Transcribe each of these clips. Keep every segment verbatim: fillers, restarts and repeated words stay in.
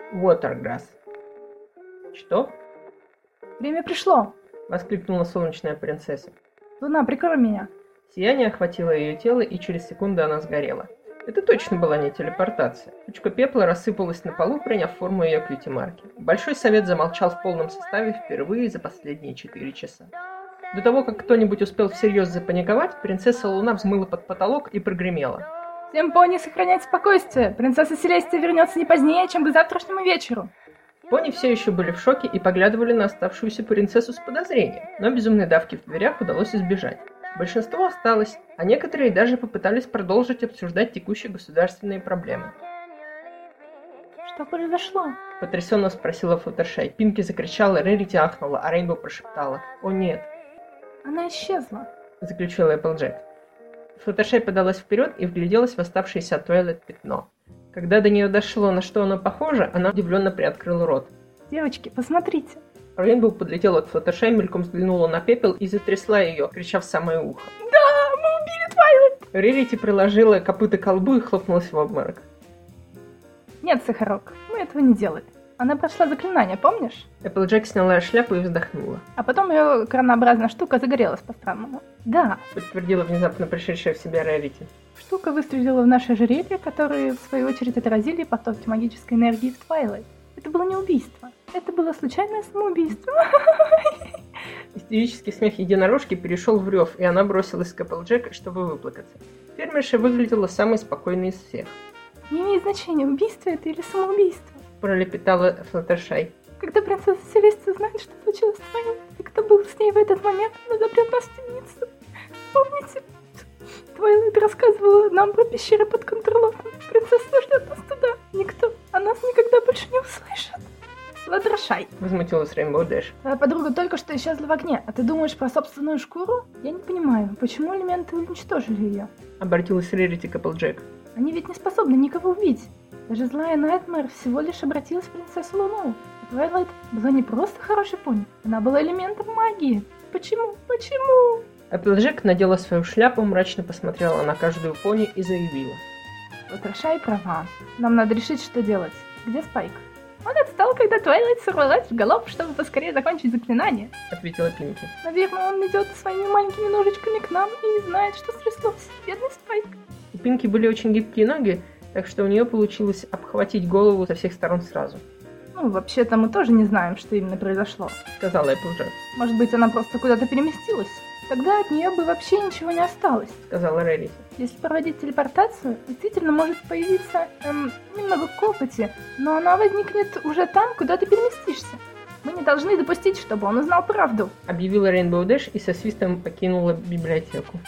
Watergrass. Что? Время пришло. Воскликнула солнечная принцесса. Луна, прикрой меня. Сияние охватило ее тело, и через секунду она сгорела. Это точно была не телепортация. Кучка пепла рассыпалась на полу, приняв форму ее кьюти-марки. Большой совет замолчал в полном составе впервые за последние четыре часа. До того, как кто-нибудь успел всерьез запаниковать, принцесса Луна взмыла под потолок и прогремела. Всем пони сохранять спокойствие. Принцесса Селестия вернется не позднее, чем к завтрашнему вечеру. Пони все еще были в шоке и поглядывали на оставшуюся принцессу с подозрением, но безумной давки в дверях удалось избежать. Большинство осталось, а некоторые даже попытались продолжить обсуждать текущие государственные проблемы. Что произошло? Потрясенно спросила Флаттершай. Пинки закричала, Рерити ахнула, а Рейнбоу прошептала. «О нет!» Она исчезла, заключила Эпплджек. Флаттершай подалась вперед и вгляделась в оставшееся от Твайлайт пятно. Когда до нее дошло, на что оно похоже, она удивленно приоткрыла рот. Девочки, посмотрите. Рейнбоу подлетела к Флаттершай, мельком взглянула на пепел и затрясла ее, крича в самое ухо. Да, мы убили Твайлайт! Рерити приложила копыта к колбу и хлопнулась в обморок. Нет, Сахарок, мы этого не делали. Она прошла заклинание, помнишь? Эпплджек сняла шляпу и вздохнула. А потом ее коронообразная штука загорелась по-странному. Да, подтвердила внезапно пришедшая в себя Рерити. Штука выстрелила в наше ожерелье, которые, в свою очередь, отразили потоки магической энергии в Твайлайт. Это было не убийство. Это было случайное самоубийство. Истерический смех единорожки перешел в рев, и она бросилась к Эпплджек, чтобы выплакаться. Фермерша выглядела самой спокойной из всех. Не имеет значения, убийство это или самоубийство. Пролепетала Флаттершай. Когда принцесса Селестия узнает, что случилось с Твайлайт, и кто был с ней в этот момент, она запрет нас в темницу. Помните? Твайлайт рассказывала нам про пещеры под контролем. Принцесса ждет нас туда. Никто о нас никогда больше не услышит. Флаттершай. Возмутилась Рейнбоу Дэш. Твоя подруга только что исчезла в огне, а ты думаешь про собственную шкуру? Я не понимаю, почему элементы уничтожили ее? Обратилась Рерити к Эпплджек. Они ведь не способны никого убить. Даже злая Найтмэр всего лишь обратилась в принцессу Луну. И Твайлайт была не просто хорошей пони, она была элементом магии. Почему? Почему? Эпплджек надела свою шляпу, мрачно посмотрела на каждую пони и заявила. Флаттершай права. Нам надо решить, что делать. Где Спайк? Он отстал, когда Твайлайт сорвалась в галоп, чтобы поскорее закончить заклинание. Ответила Пинки. Наверное, он идет своими маленькими ножичками к нам и не знает, что стряслось. Бедный Спайк. У Пинки были очень гибкие ноги, так что у нее получилось обхватить голову со всех сторон сразу. Ну, вообще-то мы тоже не знаем, что именно произошло. Сказала Эпплджек. Может быть, она просто куда-то переместилась? Тогда от нее бы вообще ничего не осталось. Сказала Рерити. Если проводить телепортацию, действительно может появиться эм, немного копоти, но она возникнет уже там, куда ты переместишься. Мы не должны допустить, чтобы он узнал правду. Объявила Рейнбоу Дэш и со свистом покинула библиотеку.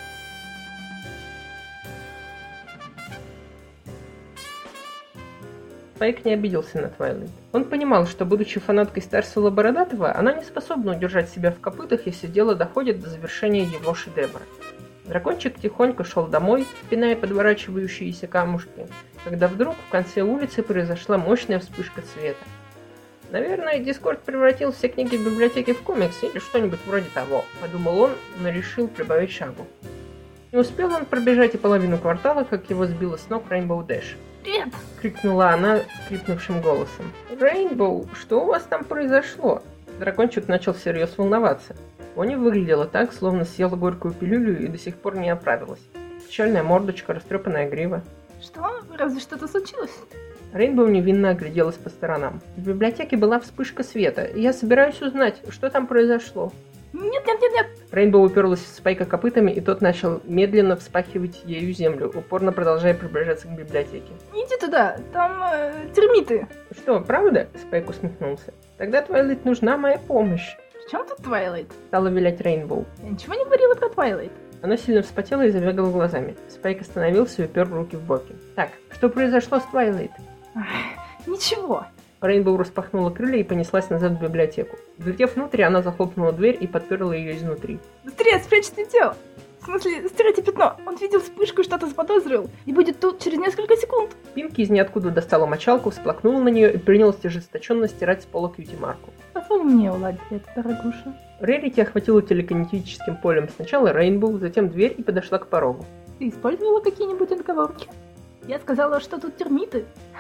Спайк не обиделся на Твайлайт. Он понимал, что, будучи фанаткой Старсела Бородатого, она не способна удержать себя в копытах, если дело доходит до завершения его шедевра. Дракончик тихонько шел домой, пиная подворачивающиеся камушки, когда вдруг в конце улицы произошла мощная вспышка света. «Наверное, Дискорд превратил все книги в библиотеке в комиксы или что-нибудь вроде того», — подумал он, но решил прибавить шагу. Не успел он пробежать и половину квартала, как его сбила с ног Рейнбоу Дэш. «Привет!» — крикнула она скрипнувшим голосом. «Рейнбоу, что у вас там произошло?» Дракончик начал всерьез волноваться. Пони выглядела так, словно съела горькую пилюлю и до сих пор не оправилась. Печальная мордочка, растрепанная грива. «Что? Разве что-то случилось?» Рейнбоу невинно огляделась по сторонам. В библиотеке была вспышка света, и я собираюсь узнать, что там произошло. «Нет, нет, нет, нет!» Рейнбоу уперлась в Спайка копытами, и тот начал медленно вспахивать ею землю, упорно продолжая приближаться к библиотеке. «Не иди туда, там э, термиты!» «Что, правда?» — Спайк усмехнулся. «Тогда Твайлайт нужна моя помощь!» «В чем тут Твайлайт?» — стала вилять Рейнбоу. «Я ничего не говорила про Твайлайт!» Она сильно вспотела и забегала глазами. Спайк остановился и упер руки в боки. «Так, что произошло с Твайлайт?» «Ничего!» Рейнбоу распахнула крылья и понеслась назад в библиотеку. Влетев внутрь, она захлопнула дверь и подперла ее изнутри. «Быстрее, спрячьте тело! В смысле, стирайте пятно! Он видел вспышку и что-то заподозрил, и будет тут через несколько секунд!» Пинки из ниоткуда достала мочалку, всплакнула на нее и принялась ожесточенно стирать с пола кьюти-марку. «Позволь мне уладить это, дорогуша!» Рерити охватила телекинетическим полем сначала Рейнбоу, затем дверь и подошла к порогу. «Ты использовала какие-нибудь отговорки?» «Я сказала, что тут термиты!»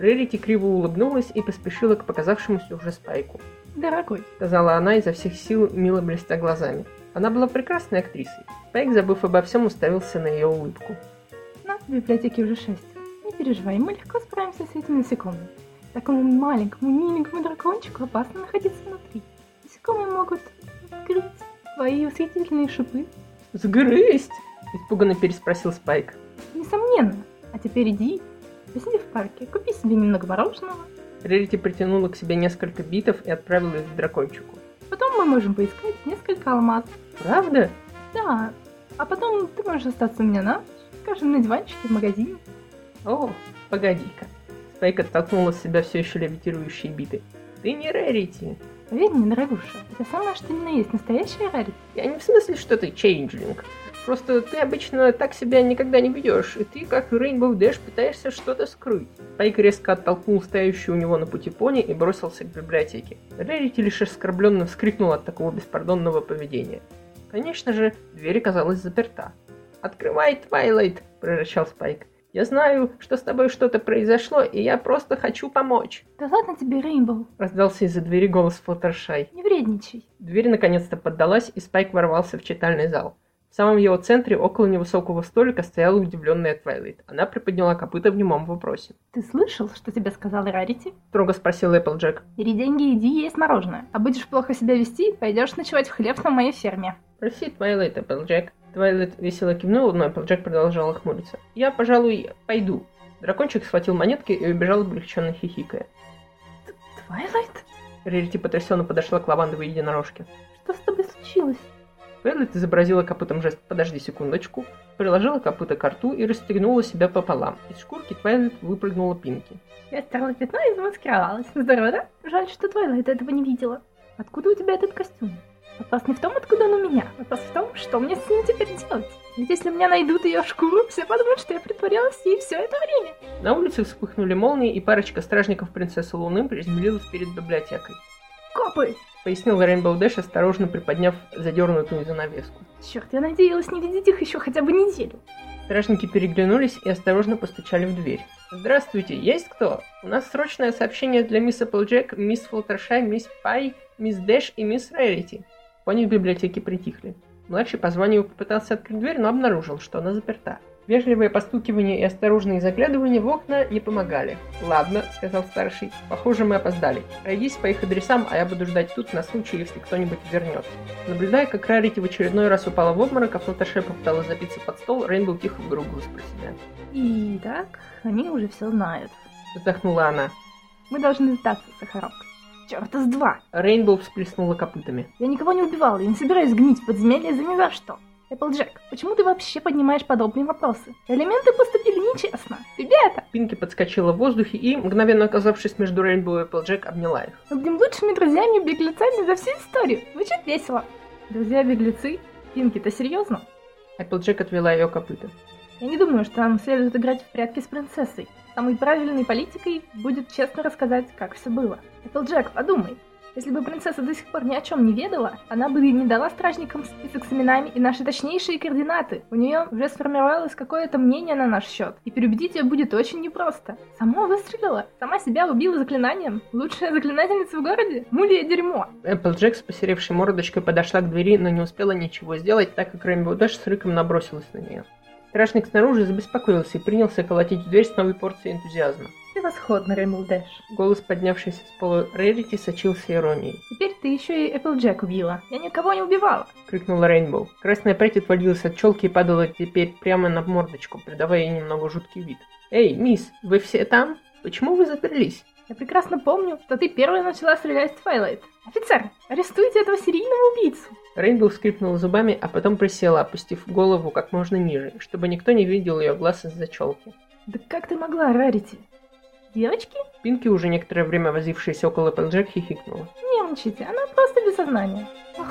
Рерити криво улыбнулась и поспешила к показавшемуся уже Спайку. «Дорогой», — сказала она изо всех сил, мило блестя глазами. Она была прекрасной актрисой. Спайк, забыв обо всем, уставился на ее улыбку. «Нас в библиотеке уже шестеро. Не переживай, мы легко справимся с этими насекомыми. Такому маленькому, миленькому дракончику опасно находиться внутри. Насекомые могут вскрыть твои восхитительные шипы». «Сгрызть?» — испуганно переспросил Спайк. «Несомненно. А теперь иди, посиди в парке, купи себе немного мороженого». Рерити притянула к себе несколько битов и отправила их к дракончику. «Потом мы можем поискать несколько алмазов». «Правда?» «Да. А потом ты можешь остаться у меня на ночь, скажем, на диванчике в магазине». «О, погоди-ка». Спайк оттолкнула с себя все еще левитирующие биты. «Ты не Рерити». «Поверь мне, дорогуша, это самое, что ни на есть настоящая Рерити». «Я не в смысле, что ты чейнджлинг. Просто ты обычно так себя никогда не ведешь, и ты, как Рейнбоу Дэш, пытаешься что-то скрыть». Спайк резко оттолкнул стоящую у него на пути пони и бросился к библиотеке. Рерити лишь оскорбленно вскрикнула от такого беспардонного поведения. Конечно же, дверь оказалась заперта. «Открывай, Твайлайт!» – прорычал Спайк. «Я знаю, что с тобой что-то произошло, и я просто хочу помочь». «Да ладно тебе, Рейнбоу!» – раздался из-за двери голос Флаттершай. «Не вредничай!» Дверь наконец-то поддалась, и Спайк ворвался в читальный зал. В самом его центре, около невысокого столика, стояла удивленная Твайлайт. Она приподняла копыта в немом вопросе. «Ты слышал, что тебе сказал Рарити?» — строго спросил Эпплджек. «Бери деньги, иди есть мороженое. А будешь плохо себя вести, пойдешь ночевать в хлеб на моей ферме». «Проси, Твайлайт, Эпплджек». Твайлайт весело кивнула, но Эпплджек продолжал хмуриться. «Я, пожалуй, пойду». Дракончик схватил монетки и убежал, облегченно хихикая. «Твайлайт?» Рерити потрясенно подошла к лавандовой единорожке. «Что с тобой случилось?» Твайлайт изобразила копытом жест «подожди секундочку», приложила копыто к рту и расстегнула себя пополам. Из шкурки Твайлайт выпрыгнула Пинки. «Я стерла пятно и замаскировалась. Здорово, да? Жаль, что Твайлайт этого не видела. Откуда у тебя этот костюм? Вопрос не в том, откуда он у меня. Вопрос в том, что мне с ним теперь делать. Ведь если меня найдут ее шкуру, все подумают, что я притворялась ей все это время». На улице вспыхнули молнии, и парочка стражников принцессы Луны приземлилась перед библиотекой. «Копы!» — пояснил Рейнбоу Дэш, осторожно приподняв задернутую занавеску. «Черт, я надеялась не видеть их еще хотя бы неделю». Стражники переглянулись и осторожно постучали в дверь. «Здравствуйте, есть кто? У нас срочное сообщение для мисс Эпплджек, мисс Флаттершай, мисс Пай, мисс Дэш и мисс Рерити». Пони в библиотеке притихли. Младший по званию попытался открыть дверь, но обнаружил, что она заперта. Вежливое постукивание и осторожные заглядывания в окна не помогали. «Ладно», — сказал старший, — «похоже, мы опоздали. Пройдись по их адресам, а я буду ждать тут на случай, если кто-нибудь вернется». Наблюдая, как Рарити в очередной раз упала в обморок, а Флаттершай попыталась забиться под стол, Рейнбоу тихо выругалась про себя. «Итак, они уже все знают», — вздохнула она. «Мы должны сдаться, Сахарок. Чёрта с два!» Рейнбоу всплеснула копытами. «Я никого не убивала, я не собираюсь гнить в подземелье за ни за что. Эпплджек, почему ты вообще поднимаешь подобные вопросы? Элементы поступили нечестно. Ребята!» Пинки подскочила в воздухе и, мгновенно оказавшись между Рейнбоу и Эпплджек, обняла их. «Мы будем лучшими друзьями-беглецами за всю историю. Звучит весело». «Друзья-беглецы? Пинки, ты серьезно?» Эпплджек отвела ее копыта. «Я не думаю, что нам следует играть в прятки с принцессой. Самой правильной политикой будет честно рассказать, как все было. Эпплджек, подумай. Если бы принцесса до сих пор ни о чем не ведала, она бы не дала стражникам список с именами и наши точнейшие координаты. У нее уже сформировалось какое-то мнение на наш счет, и переубедить ее будет очень непросто. Сама выстрелила, сама себя убила заклинанием. Лучшая заклинательница в городе? Мулия дерьмо!» Эпплджек с посеревшей мордочкой подошла к двери, но не успела ничего сделать, так как Рейнбоу Дэш с рыком набросилась на нее. Стражник снаружи забеспокоился и принялся колотить в дверь с новой порцией энтузиазма. «Превосходно, Рейнбоу Дэш!» Голос, поднявшийся с пола Рерити, сочился иронией. «Теперь ты еще и Эпплджек убила. Я никого не убивала!» — крикнула Рейнбоу. Красная прядь отвалилась от челки и падала теперь прямо на мордочку, придавая ей немного жуткий вид. «Эй, мисс, вы все там? Почему вы заперлись?» «Я прекрасно помню, что ты первая начала стрелять в Твайлайт. Офицер, арестуйте этого серийного убийцу!» Рейнбоу скрипнула зубами, а потом присела, опустив голову как можно ниже, чтобы никто не видел ее глаз из-за челки. «Да как ты могла, Рарити? Девочки?» Пинки, уже некоторое время возившаяся около Эпплджек, хихикнула. «Не мучите, она просто без сознания». «Ох,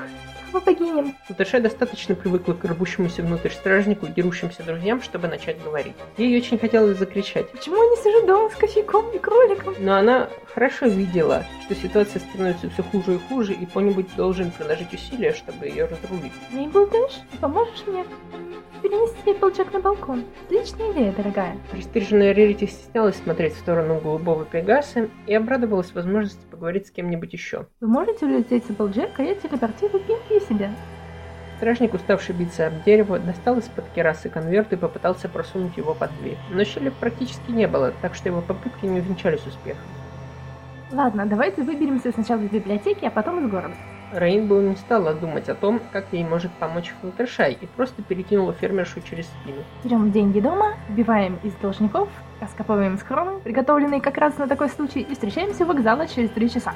мы погинем. Флаттершай достаточно привыкла к рвущемуся внутрь стражнику и дерущимся друзьям, чтобы начать говорить. Ей очень хотелось закричать. Почему я не сижу дома с кофейком и кроликом? Но она хорошо видела, что ситуация становится все хуже и хуже, и кто-нибудь должен приложить усилия, чтобы ее разрулить. Мейбл Дэш, ты поможешь мне перенести Эпплджек на балкон? Отличная идея, дорогая. Пристыженная Рерити стеснялась смотреть в сторону голубого Пегаса и обрадовалась возможности поговорить с кем-нибудь еще. Вы можете улететь с Эпплджек, а я телепортирую Пинки и себя. Стражник, уставший биться об дерево, достал из-под керасы конверт и попытался просунуть его под дверь. Но щели практически не было, так что его попытки не увенчались успехом. Ладно, давайте выберемся сначала из библиотеки, а потом из города. Рейнбоу не стала думать о том, как ей может помочь Флаттершай, и просто перекинула фермершу через спину. Берем деньги дома, убиваем из должников, раскапываем схроны, приготовленные как раз на такой случай, и встречаемся у вокзала через три часа.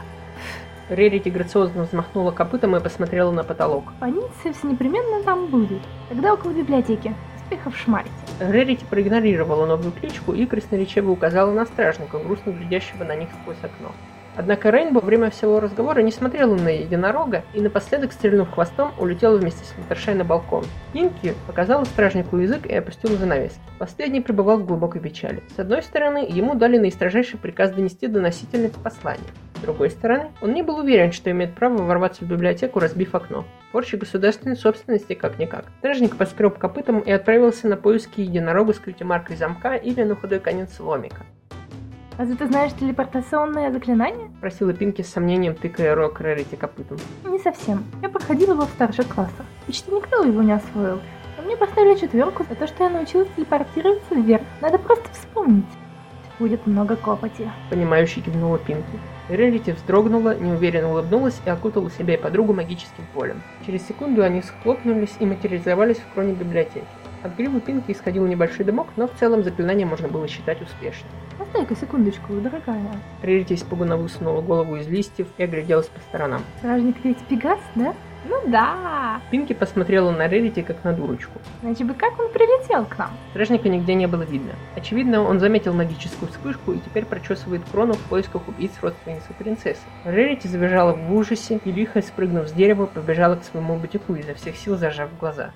Рерити грациозно взмахнула копытом и посмотрела на потолок. Полиция все непременно там будет. Тогда около библиотеки. Успехов шмарить. Рерити проигнорировала новую кличку и красноречиво указала на стражника, грустно глядящего на них сквозь окно. Однако Рейнбоу во время всего разговора не смотрела на единорога и напоследок, стрельнув хвостом, улетела вместе с Флаттершай на балкон. Пинки показала стражнику язык и опустила занавески. Последний пребывал в глубокой печали. С одной стороны, ему дали наистрожайший приказ донести до носительницы послание. С другой стороны, он не был уверен, что имеет право ворваться в библиотеку, разбив окно. Порча государственной собственности как-никак. Стражник поскреб копытом и отправился на поиски единорога с ключемаркой замка или на худой конец ломика. «Разве ты знаешь телепортационное заклинание?» — спросила Пинки с сомнением, тыкая рог Рерити копытом. «Не совсем. Я проходила его в старших классах. Почти никто его не освоил. Но мне поставили четверку за то, что я научилась телепортироваться вверх. Надо просто вспомнить. Будет много копоти». Понимающе кивнула Пинки. Рерити вздрогнула, неуверенно улыбнулась и окутала себя и подругу магическим полем. Через секунду они схлопнулись и материализовались в кроне библиотеки. От гривы Пинки исходил небольшой дымок, но в целом заклинание можно было считать успешным. «Постой-ка секундочку, дорогая». Рерити испуганно высунула голову из листьев и огляделась по сторонам. «Стражник ведь Пегас, да?» «Ну да!» Пинки посмотрела на Рерити как на дурочку. «Значит бы как он прилетел к нам?» Стражника нигде не было видно. Очевидно, он заметил магическую вспышку и теперь прочесывает крону в поисках убийц родственницы принцессы. Рерити забежала в ужасе и, лихо спрыгнув с дерева, побежала к своему бутику, изо всех сил зажав глаза.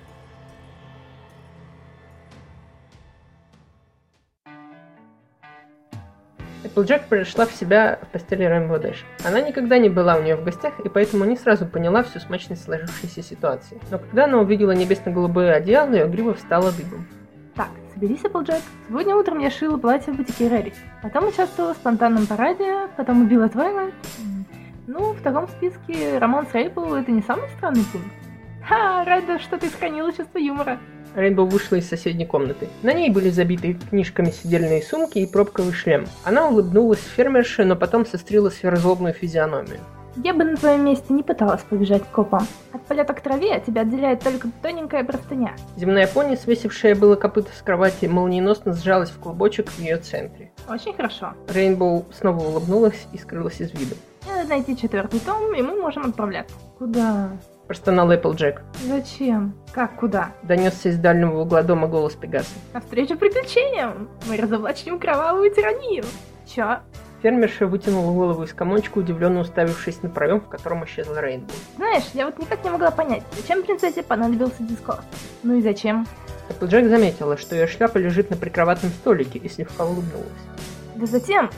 Эпплджек пришла в себя в постели Рейнбоу Дэш. Она никогда не была у нее в гостях и поэтому не сразу поняла всю смачность сложившейся ситуации. Но когда она увидела небесно-голубое одеяло, ее грива встала дыбом. «Так, соберись, Эпплджек. Сегодня утром я шила платье в бутике Рерити. Потом участвовала в спонтанном параде, потом убила Твайлайт. Ну, в втором списке роман с Рейпл — это не самый странный пункт. Ха, рада, что ты сохранила чувство юмора». Рейнбоу вышла из соседней комнаты. На ней были забиты книжками сидельные сумки и пробковый шлем. Она улыбнулась фермерше, но потом сострила сверхзлобную физиономию. «Я бы на твоем месте не пыталась побежать к копам. От полета к траве тебя отделяет только тоненькая простыня». Земная пони, свесившая было копыто с кровати, молниеносно сжалась в клубочек в ее центре. «Очень хорошо». Рейнбоу снова улыбнулась и скрылась из виду. «Мне надо найти четвертый том, и мы можем отправляться». «Куда?» — простонал Эпплджек. «Зачем? Как куда?» — донесся из дальнего угла дома голос Пегаса. «Навстречу приключениям! Мы разоблачим кровавую тиранию!» «Чё?» Фермерша вытянула голову из комочка, удивленно уставившись на проем, в котором исчезла Рейнбоу. «Знаешь, я вот никак не могла понять, зачем принцессе понадобился Дискорд?» «Ну и зачем?» Эпплджек заметила, что ее шляпа лежит на прикроватном столике, и слегка улыбнулась. «Да затем,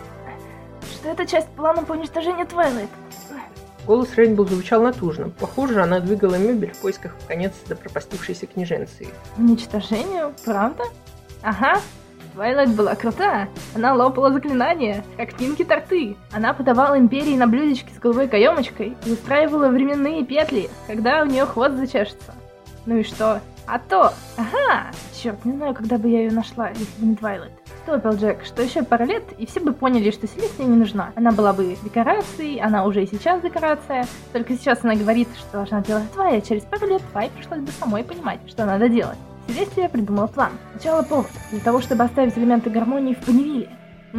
что это часть плана по уничтожению Твайлайт». Голос Рейнбоу звучал натужно. Похоже, она двигала мебель в поисках конец запропастившейся княженции. «Уничтожению? Правда? Ага. Твайлайт была крута. Она лопала заклинания, как Пинки-торты. Она подавала империи на блюдечке с голубой каемочкой и устраивала временные петли, когда у нее хвост зачешется. Ну и что? А то! Ага! Черт, не знаю, когда бы я ее нашла, если бы не Твайлайт. Что, Эпплджек, что еще пару лет, и все бы поняли, что Селестия не нужна. Она была бы декорацией, она уже и сейчас декорация. Только сейчас она говорит, что должна делать Твай, а через пару лет Твай пришлось бы самой понимать, что надо делать. Селестия придумала план. Сначала повод, для того, чтобы оставить элементы гармонии в Понивиле. М?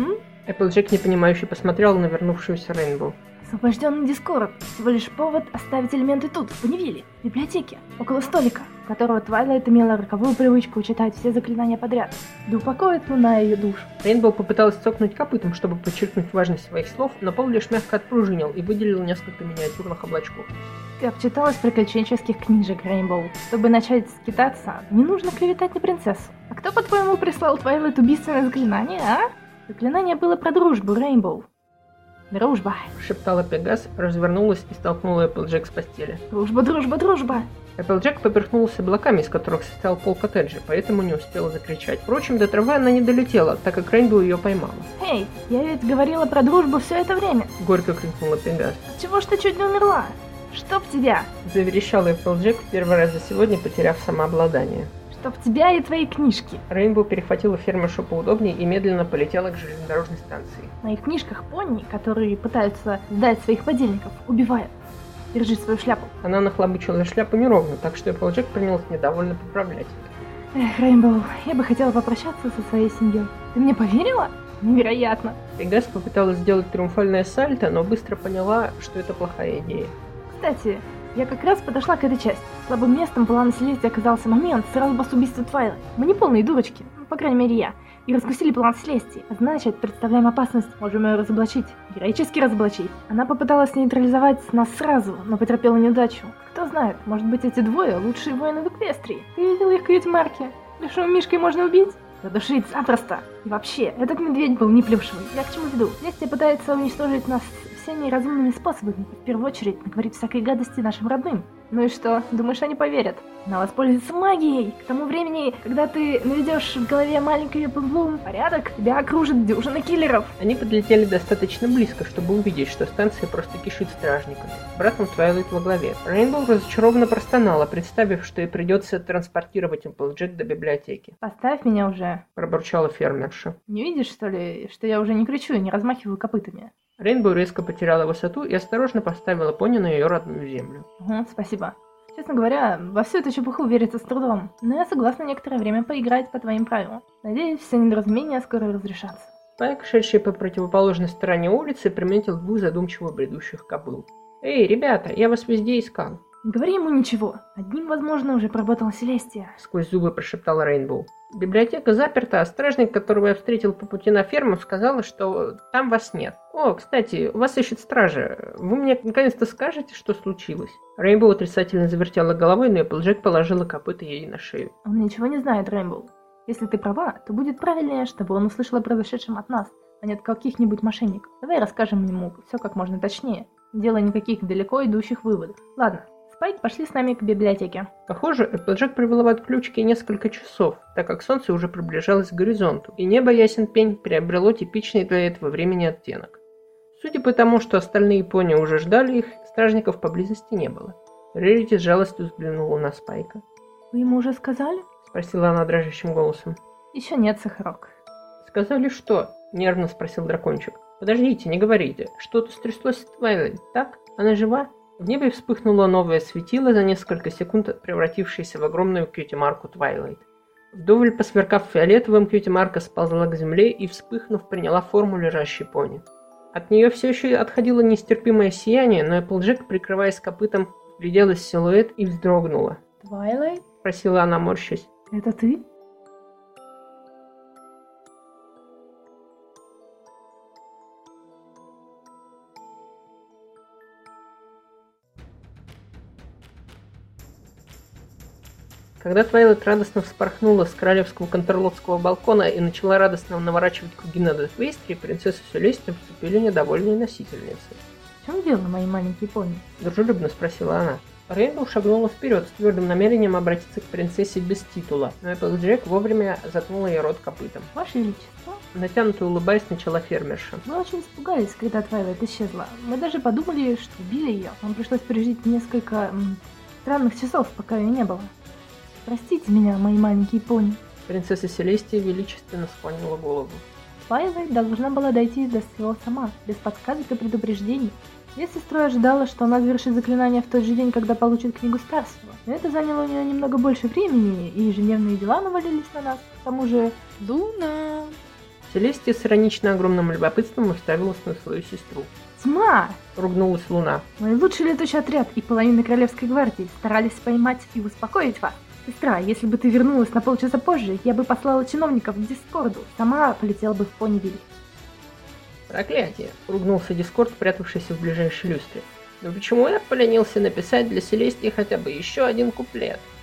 Эпплджек непонимающе посмотрел на вернувшуюся Рейнбоу. Освобожденный Дискорд – всего лишь повод оставить элементы тут, в Поневиле, в библиотеке, около столика, у которого Твайлайт имела роковую привычку читать все заклинания подряд. Да упокоит луна ее душу. Рейнбоу попыталась цокнуть копытом, чтобы подчеркнуть важность своих слов, но Пол лишь мягко отпружинил и выделил несколько миниатюрных облачков. Ты обчиталась приключенческих книжек, Рейнбоу. Чтобы начать скитаться, не нужно клеветать на принцессу. А кто, по-твоему, прислал Твайлайт убийственное заклинание, а? Заклинание было про дружбу, Рейнбоу. «Дружба!» – шептала Пегас, развернулась и столкнула Эпплджек с постели. «Дружба, дружба, дружба!» Эпплджек поперхнулся облаками, из которых состоял пол коттеджа, поэтому не успела закричать. Впрочем, до травы она не долетела, так как Рейнбоу ее поймала. «Эй, я ведь говорила про дружбу все это время!» – горько крикнула Пегас. «Чего ж ты чуть не умерла? Чтоб тебя!» – заверещала Эпплджек, в первый раз за сегодня потеряв самообладание. «Чтоб тебя и твои книжки!» Рейнбоу перехватила фермершу поудобнее и медленно полетела к железнодорожной станции. «В моих книжках пони, которые пытаются сдать своих подельников, убивают. Держи свою шляпу!» Она нахлобучила шляпу неровно, так что Эпплджек принялась недовольно поправлять. «Эх, Рейнбоу, я бы хотела попрощаться со своей семьей. Ты мне поверила? Невероятно!» Пегас попыталась сделать триумфальное сальто, но быстро поняла, что это плохая идея. «Кстати, я как раз подошла к этой части. Слабым местом плана Селестии оказался момент сразу после убийства Твайлайт. Мы не полные дурочки, ну, по крайней мере я, и раскусили план Селестии. А значит, представляем опасность, можем ее разоблачить, героически разоблачить. Она попыталась нейтрализовать нас сразу, но потерпела неудачу. Кто знает, может быть эти двое лучшие воины в Эквестрии. Ты видел их кьюти-марки? Плюшевым мишкой можно убить? Задушить запросто. И вообще, этот медведь был не плюшевый. Я к чему веду? Селестия пытается уничтожить нас всеми разумными способами, в первую очередь наговорить всякой гадости нашим родным. Ну и что, думаешь, они поверят? Она воспользуется магией. К тому времени, когда ты наведешь в голове маленькую Пузлум порядок, тебя окружит дюжина киллеров. Они подлетели достаточно близко, чтобы увидеть, что станция просто кишит стражниками. С братом Твайлайт во главе. Рейнбоу разочарованно простонала, представив, что ей придется транспортировать Эпплджек до библиотеки. «Поставь меня уже», – пробурчала фермерша. «Не видишь, что ли, что я уже не кричу и не размахиваю копытами?» Рейнбоу резко потеряла высоту и осторожно поставила пони на ее родную землю. Угу, спасибо. Честно говоря, во всю эту чепуху верится с трудом, но я согласна некоторое время поиграть по твоим правилам. Надеюсь, все недоразумения скоро разрешатся. Спайк, шедший по противоположной стороне улицы, приметил двух задумчиво бредущих кобыл. «Эй, ребята, я вас везде искал!» «Не говори ему ничего. Одним, возможно, уже проработала Селестия», — сквозь зубы прошептала Рейнбоу. «Библиотека заперта, а стражник, которого я встретил по пути на ферму, сказал, что там вас нет. О, кстати, вас ищет стража. Вы мне наконец-то скажете, что случилось?» Рейнбоу отрицательно завертела головой, но Эпплджек положила копыта ей на шею. «Он ничего не знает, Рейнбоу. Если ты права, то будет правильнее, чтобы он услышал о произошедшем от нас, а не от каких-нибудь мошенников. Давай расскажем ему все как можно точнее, не делая никаких далеко идущих выводов. Ладно. Спайк, пошли с нами к библиотеке». Похоже, Эпплджек провела в отключке несколько часов, так как солнце уже приближалось к горизонту, и небо, ясен пень, приобрело типичный для этого времени оттенок. Судя по тому, что остальные пони уже ждали их, стражников поблизости не было. Рерити с жалостью взглянула на Спайка. «Вы ему уже сказали?» – спросила она дрожащим голосом. «Еще нет, Сахарок». «Сказали что?» – нервно спросил дракончик. «Подождите, не говорите. Что-то стряслось с Твайлайт, так? Она жива?» В небе вспыхнуло новое светило, за несколько секунд превратившееся в огромную кьюти-марку Твайлайт. Вдоволь посверкав фиолетовым, кьюти-марка сползла к земле и, вспыхнув, приняла форму лежащей пони. От нее все еще отходило нестерпимое сияние, но Эпплджек, прикрываясь копытом, вгляделась в силуэт и вздрогнула. «Твайлайт?» – спросила она, морщась. «Это ты?» Когда Твайлайт радостно вспорхнула с королевского контрлотского балкона и начала радостно наворачивать круги над Эквестрии, принцесса Селестия вступили недовольные носительницы. «В чем дело, мои маленькие пони?» – дружелюбно спросила она. Рейнбоу шагнула вперед с твердым намерением обратиться к принцессе без титула, но Эпплджек вовремя заткнула ей рот копытом. «Ваше Величество?» Натянуто улыбаясь, начала фермерша. «Мы очень испугались, когда Твайлайт исчезла. Мы даже подумали, что убили ее. Нам пришлось пережить несколько м, странных часов, пока ее не было. Простите меня, мои маленькие пони». Принцесса Селестия величественно склонила голову. Твайлайт должна была дойти до всего сама, без подсказок и предупреждений. Я с сестрой ожидала, что она завершит заклинание в тот же день, когда получит книгу Старсова. Но это заняло у нее немного больше времени, и ежедневные дела навалились на нас. К тому же... «Луна!» Селестия с иронично огромным любопытством уставилась на свою сестру. Тьма! Ругнулась Луна. Мой лучший летучий отряд и половина Королевской гвардии старались поймать и успокоить вас. Сестра, если бы ты вернулась на полчаса позже, я бы послала чиновников в Дискорду. Сама полетела бы в Понивиль. Проклятие! Ругнулся Дискорд, прятавшийся в ближайшей люстре. Но почему я поленился написать для Селестии хотя бы еще один куплет?